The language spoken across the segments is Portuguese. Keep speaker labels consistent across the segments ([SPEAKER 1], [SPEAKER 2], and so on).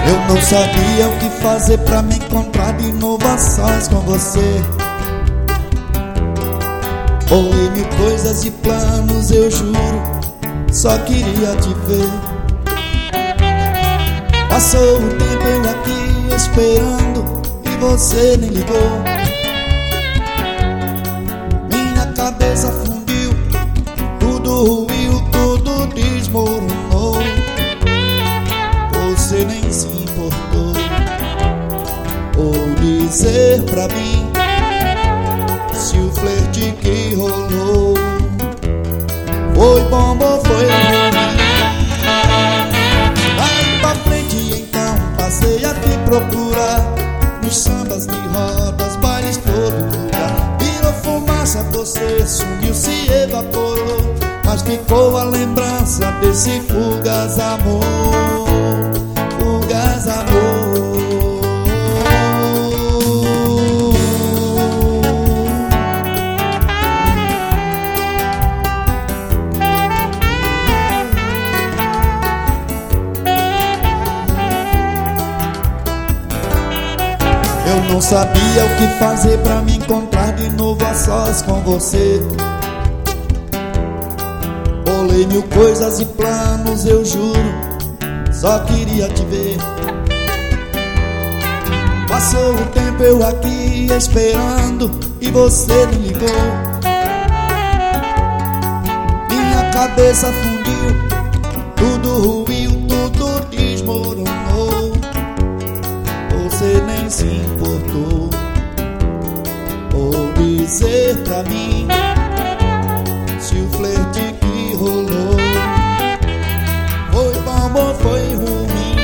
[SPEAKER 1] Eu não sabia o que fazer pra me encontrar de novo a sós com você. Bolei mil coisas e planos, eu juro, só queria te ver. Passou o tempo eu aqui esperando e você nem ligou. Minha cabeça fundiu, tudo ruiu, tudo desmoronou. Você nem se importou ou dizer pra mim se o flerte que rolou foi bom ou foi ruim. Aí pra frente então passei a te procurar nos sambas de rodas, bailes, todo lugar. Virou fumaça, você sumiu, se evaporou, mas ficou a lembrança desse fugaz amor. Fugaz amor. Eu não sabia o que fazer pra me encontrar de novo a sós com você. Bolei mil coisas e planos, eu juro, só queria te ver. Passou o tempo eu aqui esperando e você me ligou. Minha cabeça fundiu, tudo ruiu, tudo desmoronou. Você nem se importou ou dizer pra mim se o flerte que rolou foi bom ou foi ruim.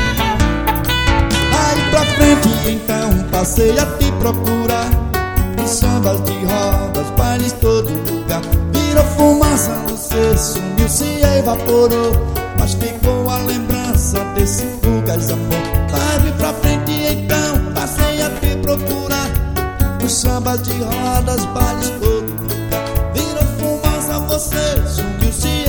[SPEAKER 1] Aí pra frente então passei a te procurar nos sambas de rodas, bailes, todo lugar. Virou fumaça, você sumiu, se evaporou, mas ficou a lembrança desse fugaz amor. Aí pra frente então passei a te procurar nos sambas de rodas, bailes, todo lugar. Virou fumaça, você sumiu, se